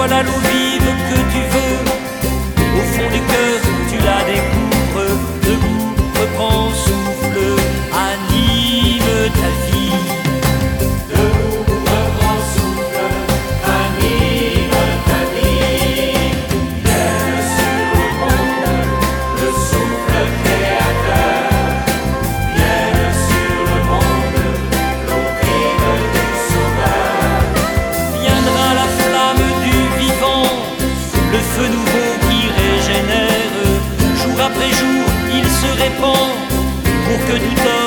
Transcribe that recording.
voilà l'eau vive que tu veux. Au fond du cœur, tu la découvres. Debout, reprends souffle, anime ta vie. Debout, reprends souffle, anime ta vie. Vienne sur le monde, le souffle créateur. Vienne sur le monde, l'eau vive du Sauveur. Viendra la flamme du vivant, le feu nouveau qui régénère. Jour après jour, il se répand pour que tout homme